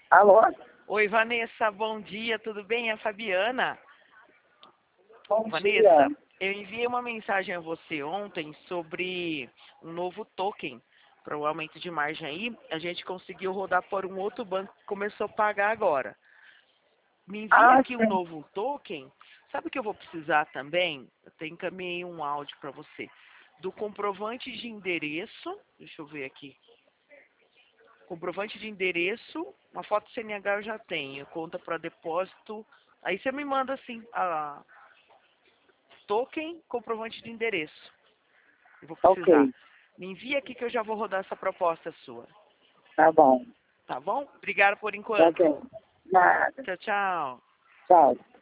Alô? Oi, Vanessa, bom dia, tudo bem? É a Fabiana. Bom Vanessa, dia. eu enviei uma mensagem a você ontem sobre um novo token para o aumento de margem aí. A gente conseguiu rodar por um outro banco que começou a pagar agora. Me envia Ah, aqui um sim. novo token. Sabe o que eu vou precisar também? Eu encaminhei um áudio para você. Do comprovante de endereço. Deixa eu ver aqui. Comprovante de endereço. Uma foto CNH eu já tenho. Conta para depósito. Aí você me manda assim a token, comprovante de endereço. Eu vou Ok, precisar. Me envia aqui que eu já vou rodar essa proposta sua. tá bom. Tá bom? Obrigado por Tá enquanto. bem. Nada. Tchau, tchau. Tchau.